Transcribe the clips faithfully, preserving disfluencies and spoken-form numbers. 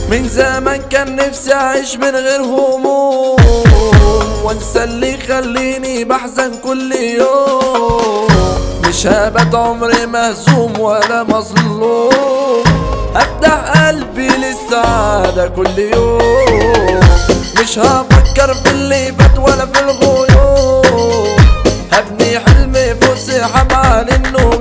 من زمان كان نفسي اعيش من غير هموم، وانسى اللي يخليني بحزن كل يوم. مش هبات عمري مهزوم ولا مظلوم، افتح قلبي للسعادة كل يوم. مش هفكر في اللي فات ولا في الغيوم، هبني حلمي فوق سحاب عن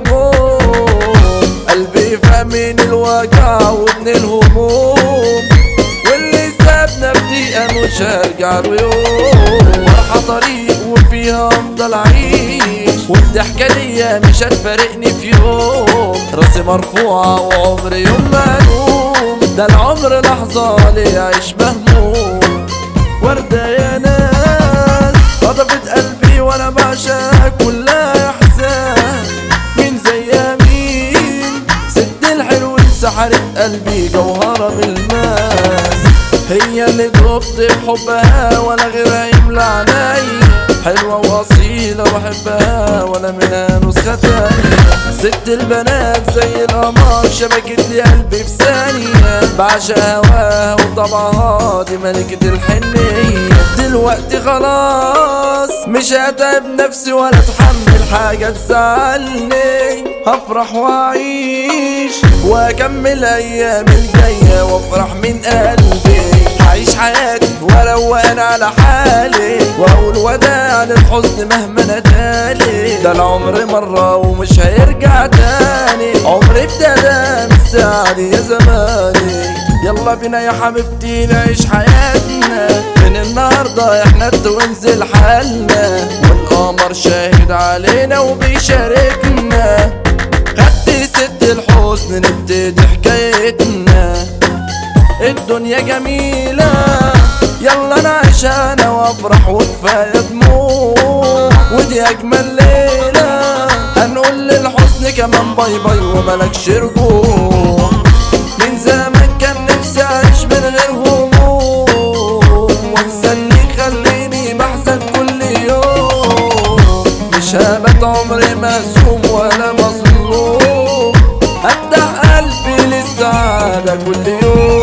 النجوم. قلبي فاهمين الوجع وابن الهموم، واللي سابنا في دقيقة مش هرجع له يوم. فرحة طريق وفيها افضل اعيش، والضحكة دي مش هتفارقني في يوم. راسي مرفوعة وعمري يوم مهموم، ده العمر لحظة ليه اعيش مهموم. وردة يا ناس خطفت قلبي وانا بعشقها كلها احساس. مين زي مين ست الحلو سحرت قلبي جوهرة من الماس. هي اللي ضبط بحبها ولا غيرها يملى عينيا، حلوة واصيلة بحبها ولا منها نسخة تانية. ست البنات زي القمر شبكت لي قلبي في ثانية، بعشق هواها وطبعها دي ملكة الحنية. دلوقتي خلاص مش هتعب نفسي ولا اتحمل حاجة تزعلني، هفرح واعيش واكمل ايام الجاية وافرح من قلبي. هعيش حياتي ولو انا على حالي، واقول وداع للحزن مهما ندالي. ده العمر مرة ومش هيرجع تاني، عمري ابتدى من ساعدي يا زماني. يلا بينا يا حبيبتي نعيش حياتنا، من النهاردة احنا التوينز حالنا، والقمر شاهد علينا وبيشاركنا. خدتي ست الحزن نبتدي حكايتنا، الدنيا جميلة يلا نعيش انا وافرح وكفاية دموع. ودي اجمل ليلة هنقول للحزن كمان باي باي وملكش رجوع. من زمان كان نفسي اعيش من غير هموم، وانسى اللي يخليني بحزن كل يوم. مش هبات عمري مهزوم ولا مظلوم، افتح قلبي للسعادة كل يوم.